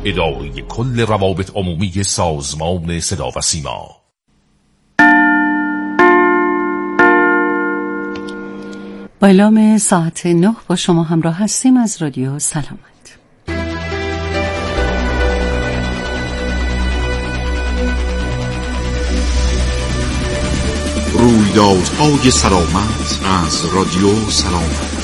اداره کل روابط عمومی سازمان صدا و سیما. با اعلام ساعت 9 با شما همراه هستیم از رادیو سلامت. رویدادهای سلامت از رادیو سلامت.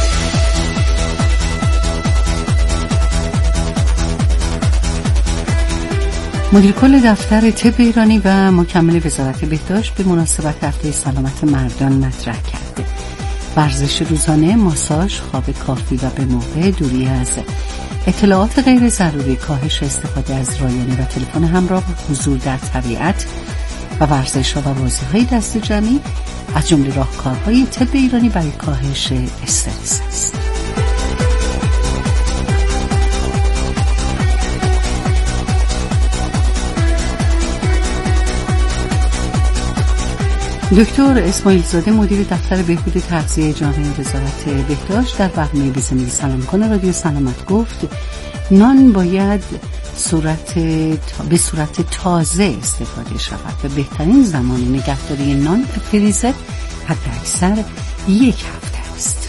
مدیر کل دفتر طب ایرانی و مکمل وزارت بهداشت به مناسبت هفته سلامت مردان مطرح کرده. ورزش روزانه، ماساژ، خواب کافی و به موقع، دوری از اطلاعات غیر ضروری، کاهش استفاده از رایانه و تلفن همراه، حضور در طبیعت و ورزش‌ها و بازی‌های دست جمعی از جمله راهکارهای طب ایرانی برای کاهش استرس است. دکتر اسماعیل زاده مدیر دفتر بهبود تغذیه جامعه وزارت بهداشت در برنامه بزنید سلام کنه رادیو سلامت گفت نان باید به صورت تازه استفاده شود و بهترین زمان نگهداری نان به فریزر حداکثر 1 هفته است.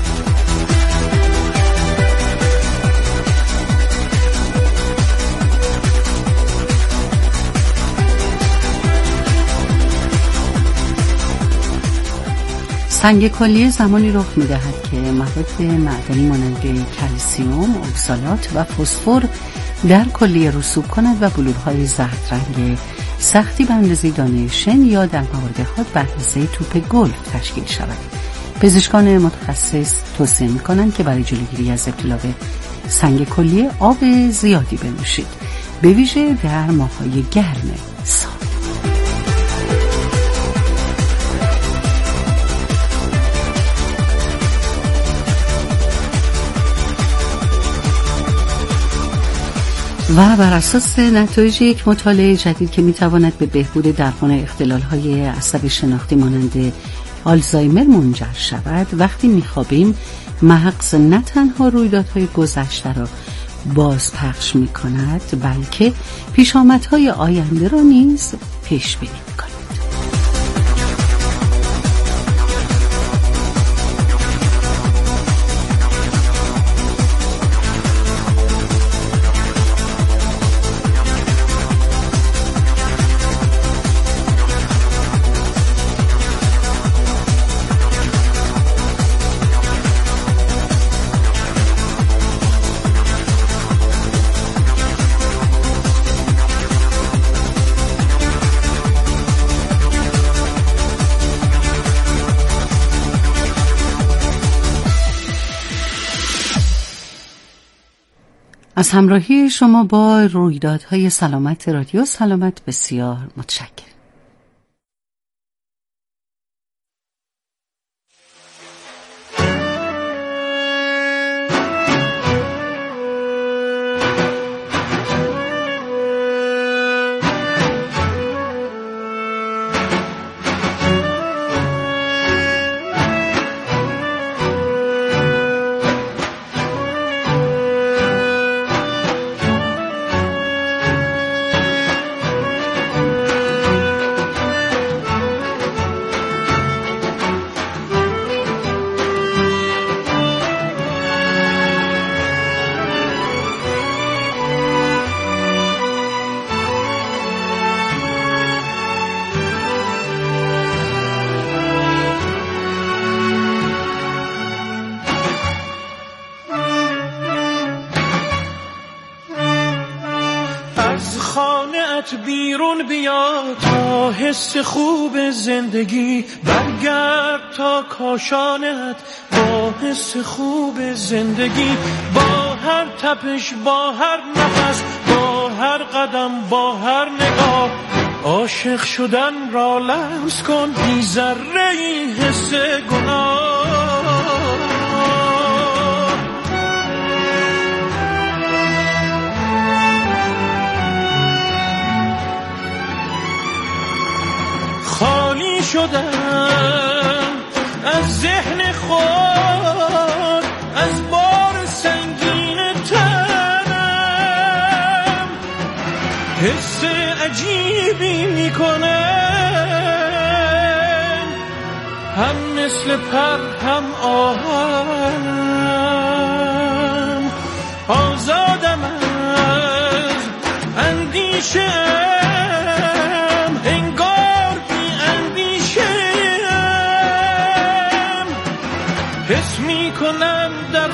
سنگ کلیه زمانی رخ می‌دهد که مواد معدنی مانند کلسیم، اکسالات و فسفر در کلیه رسوب کند و بلورهای زرد رنگ سختی به اندازه دانه شن یا در موارد حاد به اندازه توپ گلف تشکیل شود. پزشکان متخصص توصیه می‌کنند که برای جلوگیری از ابتلا به سنگ کلیه آب زیادی بنوشید، به ویژه در ماه‌های گرم سال. و بر اساس نتایج یک مطالعه جدید که میتواند به بهبود درمان اختلال‌های عصب شناختی مانند آلزایمر منجر شود، وقتی میخوابیم مغز نه تنها رویدادهای گذشته را بازپخش میکند بلکه پیشامدهای آینده را نیز پیش بینی میکند. از همراهی شما با رویدادهای سلامت رادیو سلامت بسیار متشکرم. بیرون بیا تا حس خوب زندگی، برگرد تا کاشانت با حس خوب زندگی، با هر تپش، با هر نفس، با هر قدم، با هر نگاه، عاشق شدن را لمس کن بی ذره ای حس گناه. خالی شدم از ذهن خود، از بار سنگین تنم، حس عجیبی میکنه، هم مثل پر هم آهن. آزادم از اندیشه، انگار بی اندیشه، حس میکنم در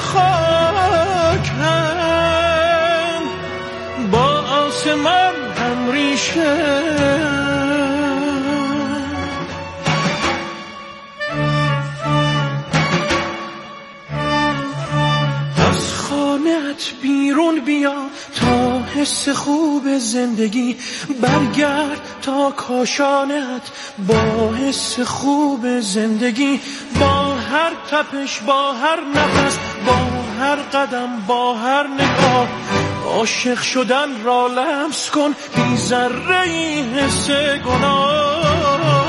خاکم، با آسمان هم ریشه. بیرون بیا تا حس خوب زندگی، برگرد تا کاشانت با حس خوب زندگی. با هر تپش، با هر نفس، با هر قدم، با هر نگاه، عاشق شدن را لمس کن بی ذره‌ای حس گناه.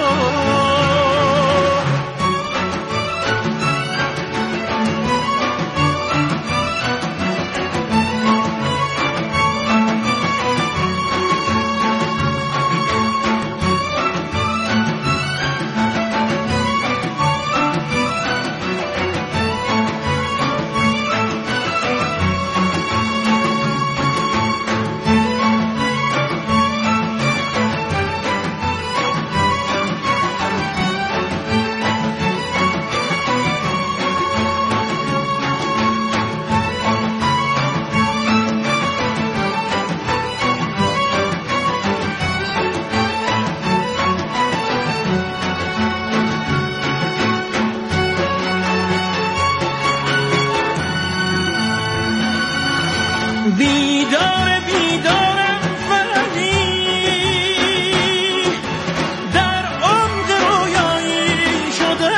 بیدارم ولی در عمق رویایی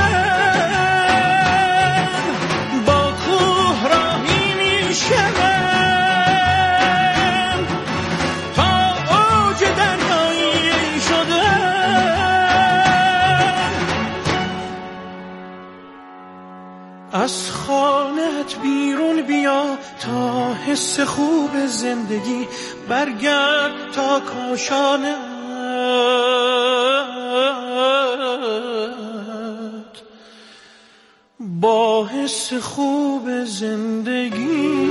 شدم، با کوه راهی میشم، تا اوج دریایی شدم. از خانه‌ات بیرون بیا تا حس خوب زندگی، برگرد تا کاشانت با حس خوب زندگی.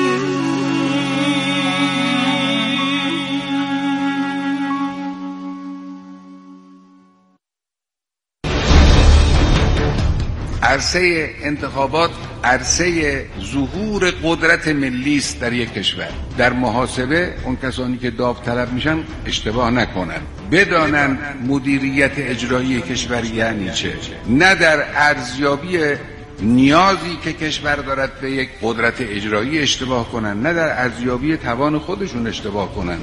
عرصه انتخابات عرصه ظهور قدرت ملی است در یک کشور. در محاسبه اون کسانی که داوطلب میشن اشتباه نکنن، بدانن مدیریت اجرایی کشور یعنی چه، نه در ارزیابی نیازی که کشور دارد به یک قدرت اجرایی اشتباه کنن، نه در ارزیابی توان خودشون اشتباه کنن،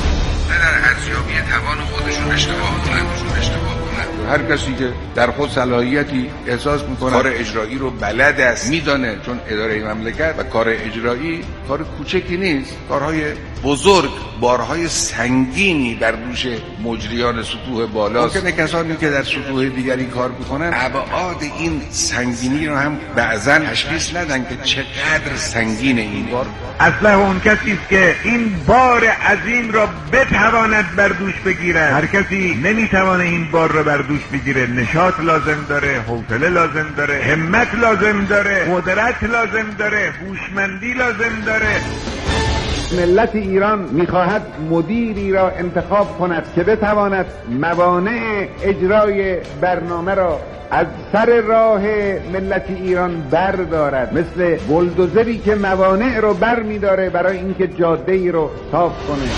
هر کسی که در خود صلاحیتی احساس میکنه کار اجرایی رو بلد است، میدانه، چون اداره مملکت و کار اجرایی کار کوچکی نیست، کارهای بزرگ، بارهای سنگینی بر دوش مجریان سطوح بالاست. ممکنه کسانی که در سطوح دیگری کار میکنن ابعاد این سنگینی رو هم بعضا تشخیص ندن که چقدر سنگین این بار. اصلا اون کسی است که این بار عظیم را بتواند بر دوش بگیرد. هر کسی نمیتوانه این بار را بر دوش بگیره. نشاط لازم داره، حوصله لازم داره، همت لازم داره، قدرت لازم داره، هوشمندی لازم داره. ملت ایران میخواهد مدیری را انتخاب کند که بتواند موانع اجرای برنامه را از سر راه ملت ایران بردارد، مثل بلدوزری که موانع رو بر میداره برای اینکه جاده ای رو صاف کنه.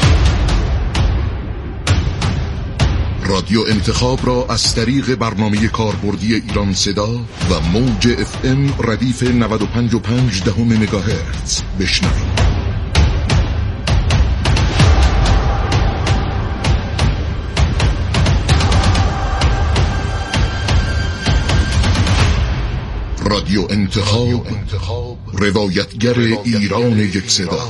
رادیو انتخاب را از طریق برنامه کاربردی ایران صدا و موج FM ردیف 95.5 مگاهرتز بشنوید. رادیو انتخاب، روایتگر ایران یک صدا.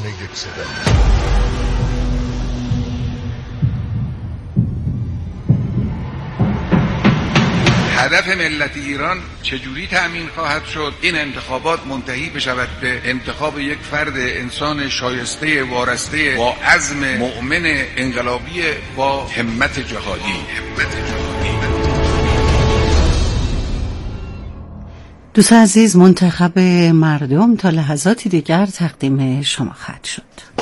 هدف ملت ایران چجوری تأمین خواهد شد این انتخابات منتهی بشود به انتخاب یک فرد انسان شایسته وارسته با عزم مؤمن انقلابی با همت جهادی. دوست عزیز، منتخب مردم تا لحظاتی دیگر تقدیم شما خواهد شد.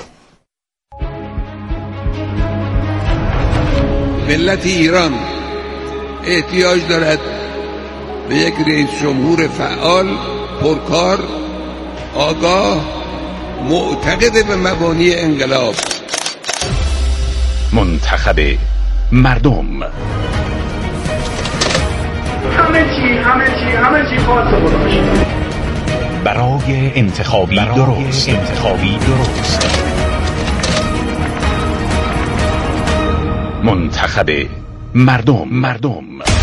ملت ایران احتیاج دارد به یک رئیس جمهور فعال، پرکار، آگاه، معتقد به مبانی انقلاب. منتخب مردم. همه چی خاص خودش برای انتخابی درست. منتخب مردم.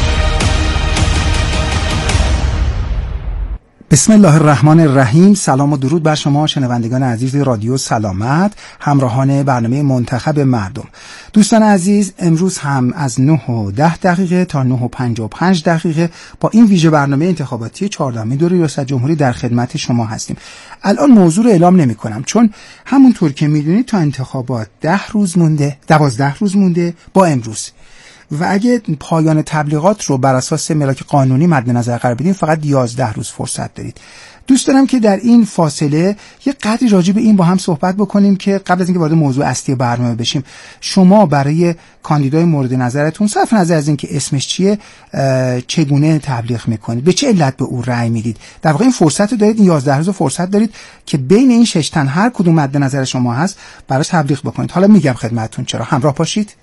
بسم الله الرحمن الرحیم. سلام و درود بر شما شنوندگان عزیز رادیو سلامت، همراهان برنامه منتخب مردم. دوستان عزیز، امروز هم از 9:10 تا 9:55 با این ویژه برنامه انتخاباتی 14مین دوره ریاست جمهوری در خدمت شما هستیم. الان موضوع رو اعلام نمی کنم چون همونطور که میدونید تا انتخابات 12 روز مونده با امروز، و اگه پایان تبلیغات رو بر اساس ملاک قانونی مد نظر قرار بدیم فقط 11 روز فرصت دارید. دوست دارم که در این فاصله یه قدری راجع به این با هم صحبت بکنیم که قبل از اینکه وارد موضوع اصلی برنامه بشیم، شما برای کاندیدای مورد نظرتون صرف نظر از اینکه اسمش چیه چگونه تبلیغ میکنید، به چه علت به او رأی میدید. در واقع این فرصت رو دارید، این 11 روز فرصت دارید که بین این 6 تن هر کدوم مد نظر شما هست براش تبلیغ بکنید. حالا میگم خدمتتون چرا. همراه باشید.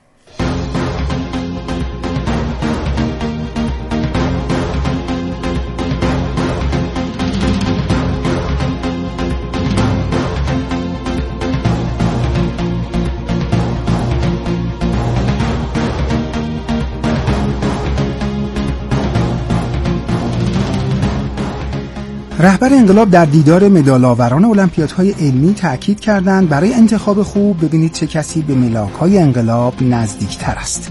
رهبر انقلاب در دیدار مدال‌آوران المپیادهای علمی تأکید کردند برای انتخاب خوب ببینید چه کسی به ملاک‌های انقلاب نزدیکتر است.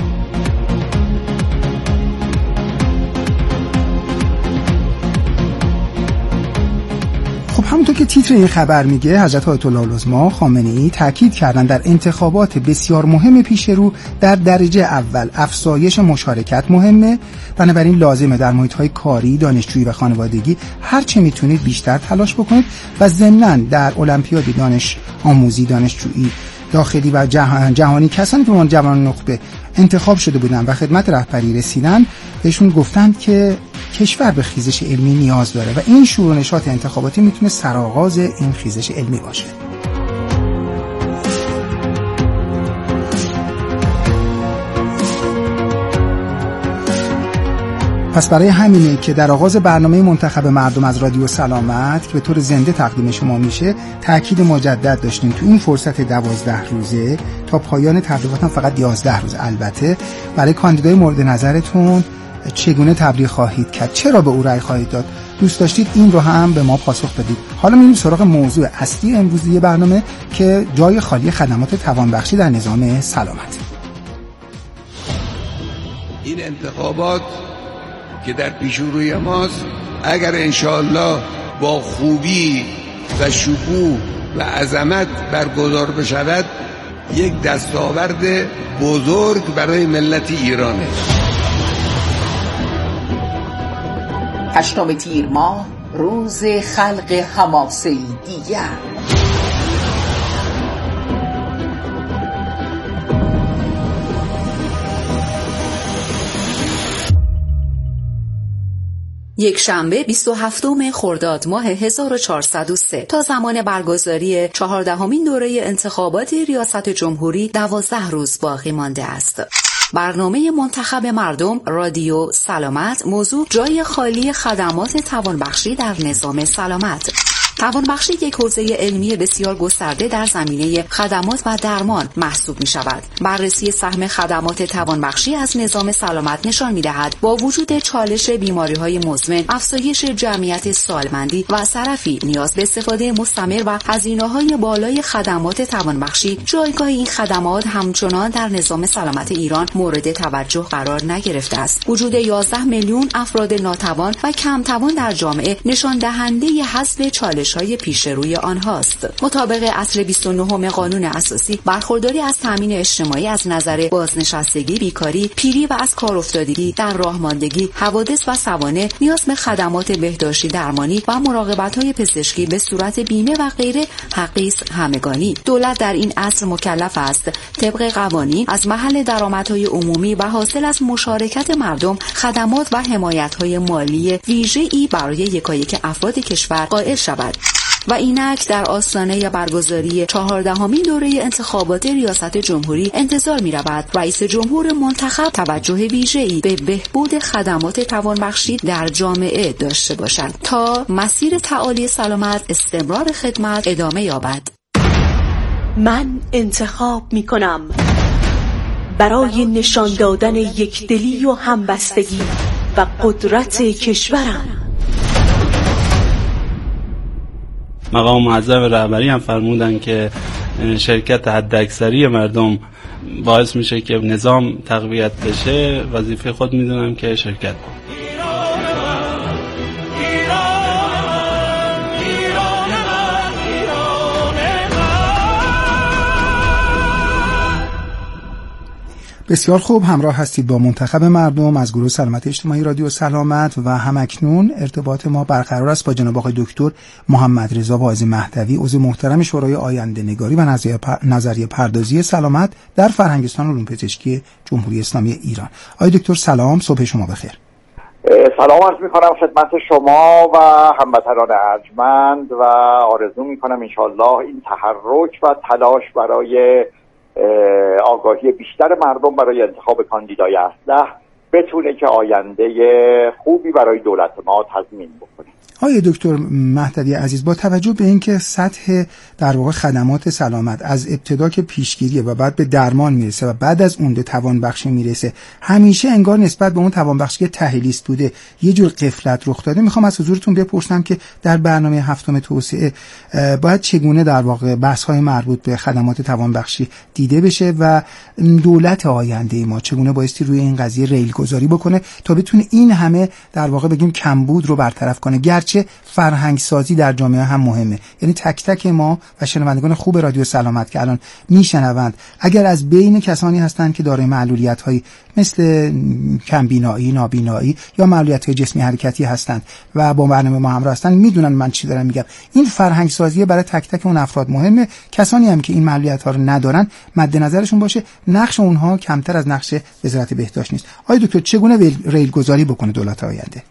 خب همونطور که تیتر این خبر میگه، حضرت آیت الله العظما خامنه‌ای تأکید کردند در انتخابات بسیار مهم پیش رو در درجه اول افزایش مشارکت مهمه، بنابراین لازمه در محیط‌های کاری، دانشجویی و خانوادگی هر چه میتونید بیشتر تلاش بکنید و ضمناً در المپیاد دانش آموزی، دانشجویی داخلی و جهانی کسانی که به عنوان جوان نخبه انتخاب شده بودن و خدمت رهبری رسیدن بهشون گفتند که کشور به خیزش علمی نیاز داره و این شور و نشاط انتخاباتی میتونه سرآغاز این خیزش علمی باشه. پس برای همینه که در آغاز برنامه منتخب مردم از رادیو سلامت که به طور زنده تقدیم شما میشه تأکید مجدد داشتیم تو این فرصت 12 روزه تا پایان تبلیغات هم فقط 11 روز البته برای کاندیدای مورد نظرتون چگونه تبلیغ خواهید کرد، چرا به او رأی خواهید داد، دوست داشتید این رو هم به ما پاسخ بدید. حالا میریم سراغ موضوع اصلی امروزی برنامه که جای خالی خدمات توانبخشی در نظام سلامت. این انتخابات که در پیشروی ماست اگر انشاءالله با خوبی و شکوه و عظمت برگزار بشود یک دستاورد بزرگ برای ملت ایرانه. 8 تیر ماه روز خلق حماسه‌ای دیگر. یک شنبه 27 خرداد ماه 1403 تا زمان برگزاری 14مین دوره انتخابات ریاست جمهوری 12 روز باقی مانده است. برنامه منتخب مردم رادیو سلامت موضوع جای خالی خدمات توانبخشی در نظام سلامت. توانبخشی یک حوزه علمی بسیار گسترده در زمینه خدمات و درمان محسوب می شود. بررسی سهم خدمات توانبخشی از نظام سلامت نشان می دهد با وجود چالش بیماری‌های مزمن، افزایش جمعیت سالمندی و صرفی نیاز به استفاده مستمر و هزینه‌های بالای خدمات توانبخشی، جایگاه این خدمات همچنان در نظام سلامت ایران مورد توجه قرار نگرفته است. وجود 11 میلیون افراد ناتوان و کم توان در جامعه نشان دهنده حذف چالش‌های پیش روی آنهاست. مطابق اصل 29 قانون اساسی، برخورداری از تامین اجتماعی از نظر بازنشستگی، بیکاری، پیری و از کار افتادگی، در راهماندگی، حوادث و سوانح نیاز به خدمات بهداشتی درمانی و مراقبت‌های پزشکی به صورت بیمه و غیره حقی است همگانی. دولت در این اصل مکلف است طبق قوانین از محل درآمدهای عمومی و حاصل از مشارکت مردم خدمات و حمایت‌های مالی ویژه‌ای برای یکایک افراد کشور قائل شود. و اینک در آستانه برگزاری 14مین دوره انتخابات ریاست جمهوری انتظار می‌رود رئیس جمهور منتخب توجه ویژه‌ای به بهبود خدمات توانبخشی در جامعه داشته باشد تا مسیر تعالی سلامت استمرار خدمت ادامه یابد. من انتخاب می‌کنم برای نشان دادن یکدلی و همبستگی و قدرت کشورم. مقام معظم رهبری هم فرمودن که شرکت حداکثری مردم باعث میشه که نظام تقویت بشه. وظیفه خود میدونم که شرکت کنم. بسیار خوب، همراه هستید با منتخب مردم از گروه سلامت اجتماعی رادیو سلامت و همکنون ارتباط ما برقرار است با جناب آقای دکتر محمد رضا واعظ مهدوی، عضو محترم شورای آینده‌نگاری و نظریه پردازی سلامت در فرهنگستان علوم پزشکی جمهوری اسلامی ایران. آقای دکتر سلام، صبح شما بخیر. سلام عرض می‌کنم خدمت شما و هموطنان ارجمند و آرزو می‌کنم انشالله این تحرک و تلاش برای آگاهی بیشتر مردم برای انتخاب کاندیدای اصلح بتونه که آینده خوبی برای دولت ما تضمین بکنه. آقای دکتر مهدوی عزیز، با توجه به اینکه سطح در واقع خدمات سلامت از ابتدا که پیشگیریه و بعد به درمان میرسه و بعد از اون به توانبخشی میرسه، همیشه انگار نسبت به اون توانبخشی تحلیلیست بوده، یه جور غفلت رخ داده. میخوام از حضورتون بپرسم که در برنامه هفتم توسعه باید چگونه در واقع بحث‌های مربوط به خدمات توانبخشی دیده بشه و دولت آینده ما چگونه بایستی روی این قضیه ریل گذاری بکنه تا بتونه این همه در واقع بگیم کمبود رو برطرف کنه. گرچه فرهنگ سازی در جامعه هم مهمه، یعنی تک تک ما و شنوندگان خوب رادیو سلامت که الان میشنوند اگر از بین کسانی هستند که دارای معلولیت‌هایی مثل کمبینایی، نابینایی یا معلولیت‌های جسمی حرکتی هستند و با برنامه ما همراه هستند، میدونن من چی دارم میگم. این فرهنگ سازی برای تک تک اون افراد مهمه. کسانی هم که این معلولیت‌ها رو ندارن مد نظرشون باشه نقش اونها کمتر از نقش وزارت بهداشت نیست. آقای دکتر چگونه ریل گذاری بکنه دولت آینده؟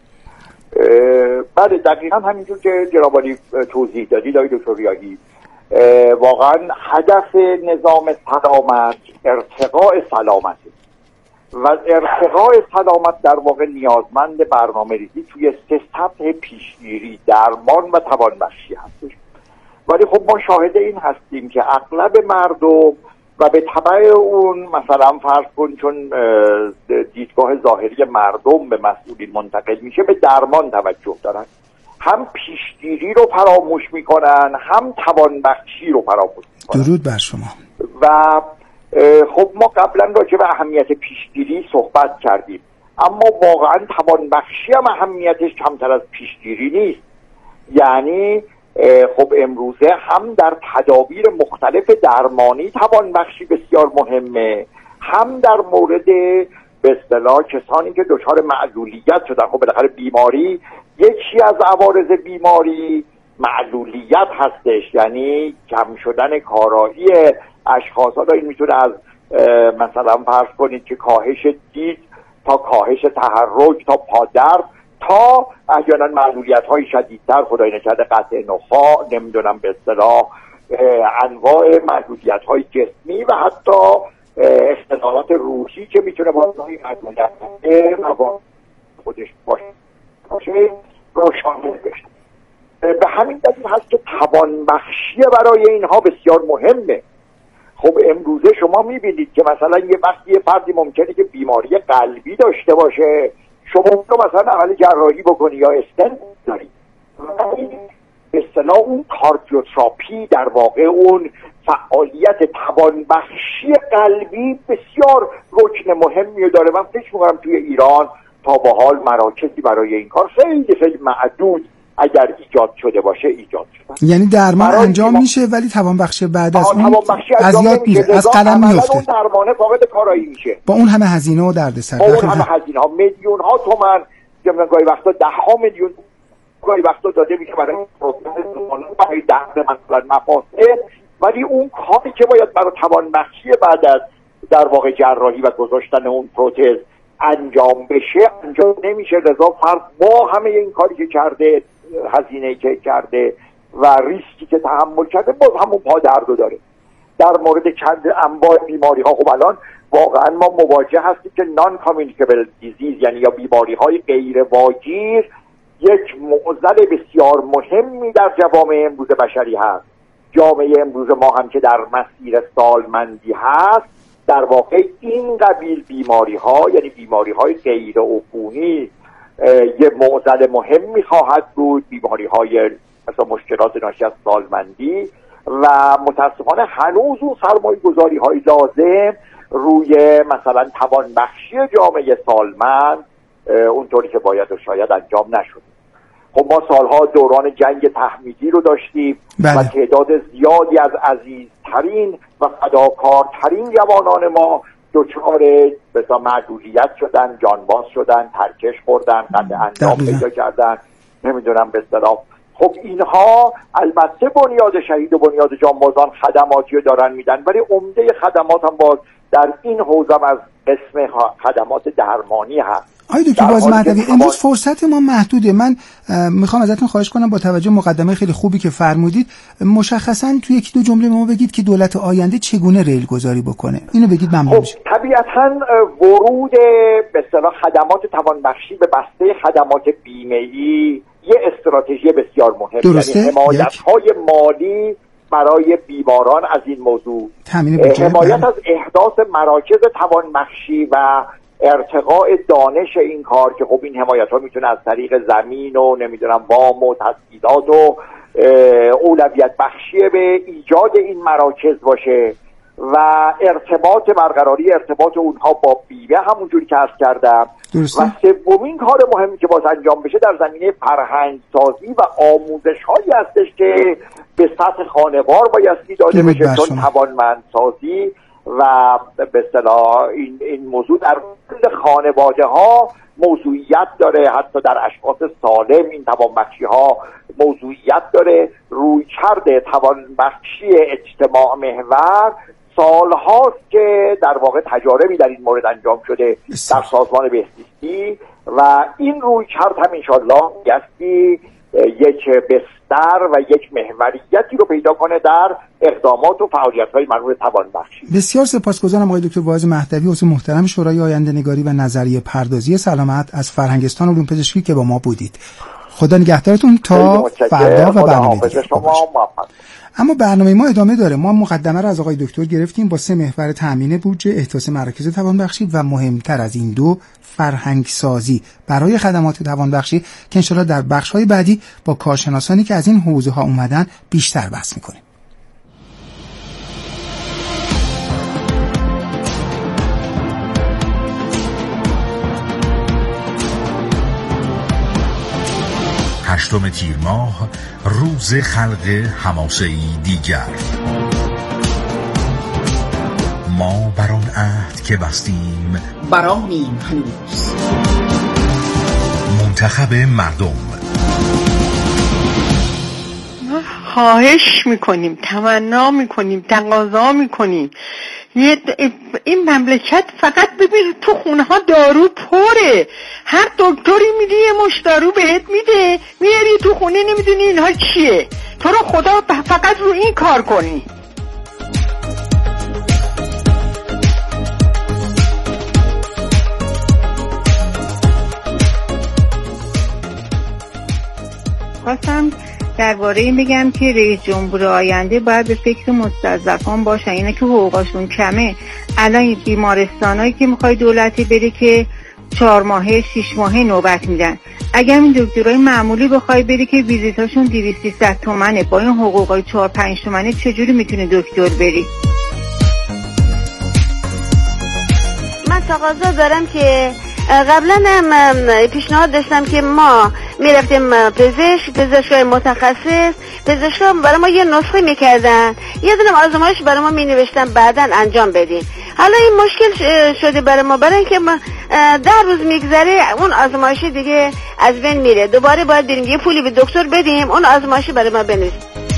بله، دقیقا همینجور که جناب عالی توضیح دادید آقای دکتر ریاحی، واقعا هدف نظام سلامت ارتقاء سلامته و ارتقاء سلامت در واقع نیازمند برنامه‌ریزی توی 3 سطح پیشگیری، درمان و توانبخشی هستش. ولی خب ما شاهد این هستیم که اغلب مردم و به تبع اون مثلا فرض کن چون دیدگاه ظاهری مردم به مسئولین منتقل میشه به درمان توجه دارن، هم پیشگیری رو فراموش میکنن هم توانبخشی رو فراموش میکنن. درود بر شما. و خب ما قبلا راجع به اهمیت پیشگیری صحبت کردیم، اما واقعا توانبخشی هم اهمیتش کمتر از پیشگیری نیست. یعنی خب امروزه هم در تدابیر مختلف درمانی توانبخشی بسیار مهمه، هم در مورد به اصطلاح کسانی که دچار معلولیت شدن. خب بالاخره بیماری، یکی از عوارض بیماری معلولیت هستش، یعنی کم شدن کارایی اشخاص. حالا این میتونه از مثلا فرض کنید که کاهش دید تا کاهش تحرک تا پادرد تا احیانا معلولیت‌های شدیدتر، خدای نکرده قطع نخاع، نمیدونم به اصطلاح انواع معلولیت‌های جسمی و حتی اختلالات روحی که میتونه با این معلولیت خودش باشه رو شامل بشه. به همین دلیل هست که توانبخشی برای اینها بسیار مهمه. خب امروزه شما میبینید که مثلا یه وقتی یه فردی ممکنه که بیماری قلبی داشته باشه، شما رو مثلا عمل جراحی بکنی یا استنت داری، به اصطلاح اون کاردیوتراپی در واقع اون فعالیت توانبخشی قلبی بسیار رکن مهمی داره. من فکر می‌کنم توی ایران تا به حال مراکزی برای این کار خیلی معدود اگر ایجاد شده باشه ایجاد شده. یعنی درمان انجام میشه ولی توانبخشی بعد از اون از یاد میره، از قلم میفته. اون درمانه فاقد کارایی میشه با اون همه هزینه و دردسر، با اون همه هزینه ها، میلیون ها تومان، گاهی وقتا 10 ها میلیون گاهی وقتا داده میشه برای برای درد مثلا مفاصل، ولی اون کاری که باید برای توانبخشی بعد از در واقع جراحی و گذاشتن اون پروتز انجام بشه انجام نمیشه. لذا فرد با همه این کاری که کرده، هزینه‌ای که کرده و ریسکی که تحمل کرده، باز همون پادردو داره. در مورد چند انواع بیماری ها خب الان واقعا ما مواجه هستیم که نان کامیونیکبل دیزیز، یعنی یا بیماری های غیر واگیر، یک معضل بسیار مهمی در جوامع امروز بشری هست. جامعه امروز ما هم که در مسیر سالمندی هست، در واقع این قبیل بیماری ها، یعنی بیماری های غیر عفونی، یه معضل مهمی خواهد بود. بیماری های مثلا مشکلات ناشی از سالمندی و متاسفانه هنوز اون سرمایه گذاری های لازم روی مثلا توانبخشی جامعه سالمند اونطوری که باید و شاید انجام نشد. خب ما سالها دوران جنگ تحمیدی رو داشتیم و تعداد زیادی از عزیزترین و فداکارترین جوانان ما دچار بسا معدودیت شدن، جانباز شدن، ترکش خوردن، قطع اندام پیدا کردن، نمیدونم به اصطلاح. خب اینها البته بنیاد شهید و بنیاد جانبازان خدماتی رو دارن میدن، ولی عمده خدمات هم باز در این حوزه از قسم خدمات درمانی هست. آقای دکتر باز مهدوی، امروز فرصت ما محدوده. من میخوام ازتون خواهش کنم با توجه مقدمه خیلی خوبی که فرمودید مشخصا توی یکی دو جمله ما بگید که دولت آینده چگونه ریل گذاری بکنه. اینو بگید ممنون میشم. طبیعتاً ورود به اصطلاح خدمات توانبخشی به بسته خدمات بیمه‌ای یه استراتژی بسیار مهمه، یعنی حمایت‌های مالی برای بیماران از این موضوع، حمایت از احداث مراکز توانبخشی و ارتقاء دانش این کار که خب این حمایت ها میتونه از طریق زمین و نمیدونم وام و تسهیلات و اولویت بخشی به ایجاد این مراکز باشه و برقراری ارتباط اونها با بیمه همونجوری که عرض کردم. و سومین کار مهمی که باید انجام بشه در زمینه فرهنگ سازی و آموزش هایی هستش که به سطح خانوار بایستی داده بشه، چون توانمندسازی و به اصطلاح این موضوع در کل خانواده ها موضوعیت داره، حتی در اشخاص سالم این توانبخشی ها موضوعیت داره. رویکرد توانبخشی اجتماع محور سالهاست که در واقع تجاربی در این مورد انجام شده در سازمان بهزیستی و این رویکرد هم انشالله یستی یک بستر و یک محوریتی رو پیدا کنه در اقدامات و فعالیت‌های مربوط به توانبخشی. بسیار سپاسگزارم آقای دکتر واعظ مهدوی، عضو محترم شورای آینده‌نگاری و نظریه پردازی سلامت از فرهنگستان علوم پزشکی که با ما بودید. خدا نگهدارتون تا فردا و برنامه دیگه. اما برنامه ما ادامه داره. ما مقدمه رو از آقای دکتر گرفتیم با 3 محور تامین بودجه، احداث مراکز توانبخشی و مهمتر از این 2 فرهنگ سازی برای خدمات توانبخشی که انشالله در بخش‌های بعدی با کارشناسانی که از این حوزه ها اومدن بیشتر بحث می‌کنیم. هشتم تیر ماه، روز خلق حماسه‌ای دیگر. ما بر آن عهد که بستیم برآمیم هنوز. منتخب مردم. خواهش میکنیم، تمنا میکنیم، تقاضا میکنیم این مملکت فقط ببین تو خونه ها دارو پره، هر دکتری میدی یه مش دارو بهت میده، میاری تو خونه نمیدونی اینها چیه. تو رو خدا فقط رو این کار کنی. خواستم درباره این بگم که رئیس جمهور آینده باید به فکر مستضعفان باشن، اینا که حقوقشون کمه. الان بیمارستانایی که میخوای دولتی بری که 4 ماهه 6 ماهه نوبت میدن، اگر این دکترای معمولی بخوای بری که ویزیتاشون 200-300 تومنه، با این حقوقای 4-5 تومنه چجوری میتونی دکتر بری؟ من تقاضا دارم که قبلا هم پیشنهاد داشتم که ما میرفتیم پزشکای متخصص، پزشکا برای ما یه نسخه میکردن، یه دونه آزمایش برای ما مینوشتن، بعداً انجام بدیم. حالا این مشکل شده برای ما، برای اینکه 10 روز میگذره اون آزمایش دیگه از بین میره، دوباره باید بریم یه پولی به دکتر بدیم اون آزمایش برای ما بنویسه.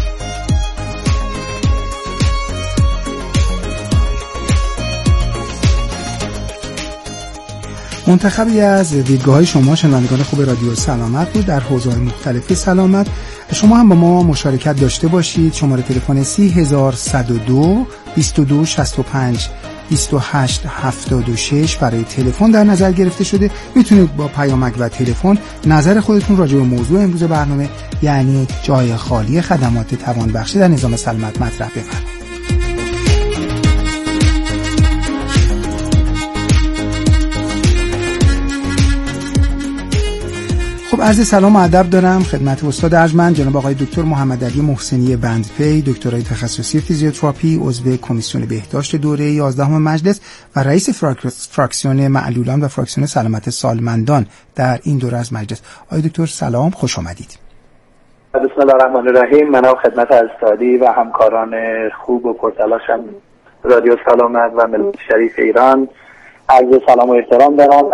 منتخبی از دیدگاه‌های شما شنوندگان خوب رادیو سلامت بود در حوزه‌های مختلف سلامت. شما هم با ما مشارکت داشته باشید. شماره تلفن 30112 2265 2876 برای تلفن در نظر گرفته شده. میتونید با پیامک و تلفن نظر خودتون راجع به موضوع امروز برنامه، یعنی جای خالی خدمات توانبخشی در نظام سلامت، مطرح بفرمایید. خب عرض سلام و ادب دارم خدمت استاد ارجمند جناب آقای دکتر محمد علی محسنی بندپی، دکترای تخصصی فیزیوتراپی، عضو کمیسیون بهداشت دوره 11 مجلس و رئیس فراکسیون معلولان و فراکسیون سلامت سالمندان در این دوره از مجلس. آقای دکتر سلام، خوش آمدید. بسم الله الرحمن الرحیم. من خدمت استادی و همکاران خوب و پرتلاشم رادیو سلامت و ملت شریف ایران عرض سلام و احترام دارم.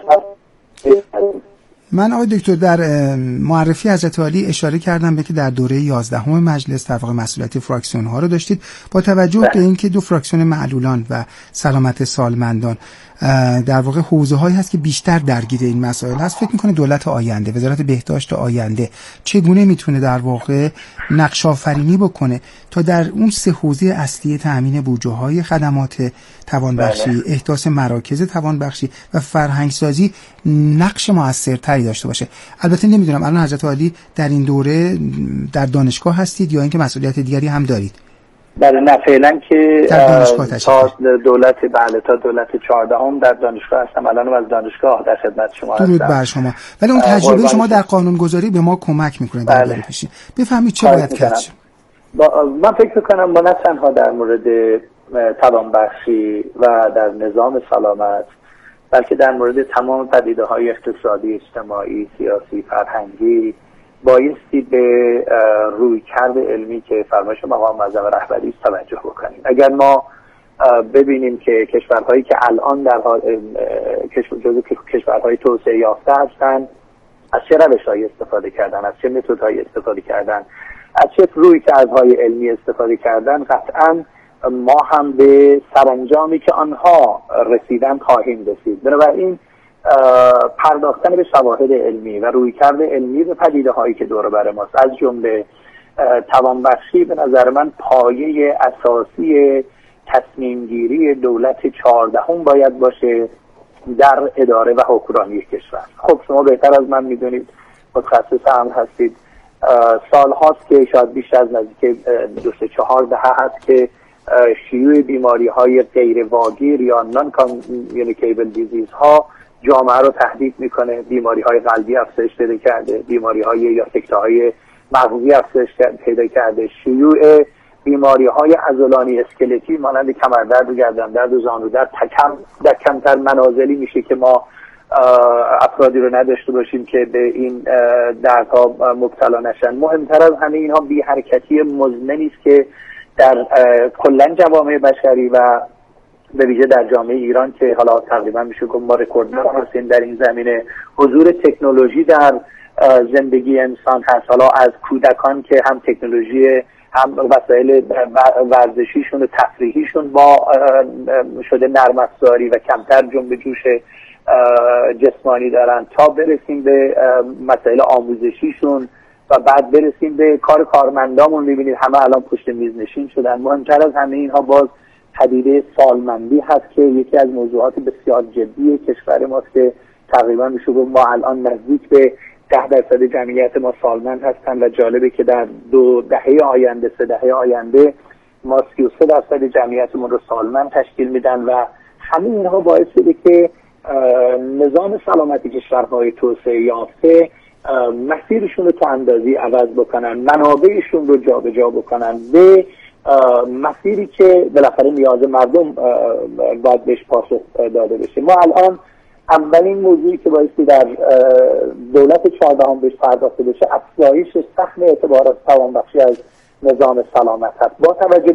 من آقای دکتر در معرفی حضرت عالی اشاره کردم به که در دوره 11 مجلس در واقع مسئولیت فراکسیون ها رو داشتید، با توجه به اینکه 2 فراکسیون معلولان و سلامت سالمندان در واقع حوزه هایی هست که بیشتر درگیر این مسائل هست، فکر میکنه دولت آینده، وزارت بهداشت آینده چگونه میتونه در واقع نقش آفرینی بکنه تا در اون 3 حوزه اصلی تامین بودجه های خدمات توانبخشی، احداث مراکز توانبخشی و فرهنگ سازی نقش موثرتری داشته باشه؟ البته نمیدونم الان حضرت عالی در این دوره در دانشگاه هستید یا اینکه مسئولیت دیگری هم دارید؟ بله، نه فعلا که تا دولت تا دولت 14 در دانشگاه هستم. الانم از دانشگاه در خدمت شما هستم. درود بر شما. ولی اون تجربه شما در قانونگذاری به ما کمک میکنه در دوره پیشین. بفهمید چه باید کرد. من فکر میکنم ما نه تنها در مورد توانبخشی و در نظام سلامت، بلکه در مورد تمام پدیده‌های اقتصادی، اجتماعی، سیاسی، فرهنگی بایستی به رویکرد علمی که فرمایش مقام معظم رهبری است توجه بکنیم. اگر ما ببینیم که کشورهایی که الان در حال جزو کشورهای توسعه یافته هستند از چه روش‌هایی استفاده کردن، از چه متدهایی استفاده کردن، از چه رویکردهای علمی استفاده کردن، قطعاً ما هم به سرانجامی که آنها رسیدن خواهیم رسید. بنابراین پرداختن به شواهد علمی و رویکرد علمی به پدیده هایی که دور بر ماست، از جمله توانبخشی، به نظر من پایه اساسی تصمیم گیری دولت 14 باید باشه در اداره و حکمرانی کشور. خب شما بهتر از من میدونید، متخصص هم هستید، سال هاست که شاید بیشتر از نزدیک 2-4 دهه هست که شیوع بیماری های غیر واگیر یا نان کامیونیکیبل دیزیز ها جامعه رو تهدید میکنه. بیماری های قلبی افزایش پیدا کرده، بیماری های یا سکته های مغزی افزایش پیدا کرده، شیوع بیماری های عضلانی اسکلتی مانند کمردرد و گردندرد و زانودرد در کمتر منازلی میشه که ما افرادی رو نداشته باشیم که به این دردها مبتلا نشن. مهمتر از همه اینها بی حرکتی مزمنی است که در کلا جوامع بشری و به ویژه در جامعه ایران که حالا تقریبا میشه گفت ما رکورددار هستیم در این زمینه، حضور تکنولوژی در زندگی انسان هست. حالا از کودکان که هم تکنولوژی هم وسایل ورزشیشون و تفریحیشون با شده نرم افزاری و کمتر جنب جوش جسمانی دارن، تا برسیم به مسائل آموزشیشون و بعد برسیم به کار کارمندامون. میبینید همه الان پشت میز نشین شدن. مهمتر از همه اینها باز پدیده سالمندی هست که یکی از موضوعات بسیار جدی کشور ماست که تقریبا میشه گفت ما الان نزدیک به 10% جمعیت ما سالمند هستن و جالبه که در 2 دهه آینده 3 دهه آینده ما 33% جمعیتمون رو سالمند تشکیل میدن و همه اینها باعث شده که نظام سلامتی کشورهای توسعه یافته مسیرشون رو تا اندازی عوض بکنن، منابعشون رو جابجا بکنن به مسیری که بالاخره نیاز مردم باید بهش پاسخ داده بشه. ما الان اولین موضوعی که بایستی در دولت 14 بهش پرداخته بشه افزایش سهم اعتبارات توانبخشی از نظام سلامت هست. با توجه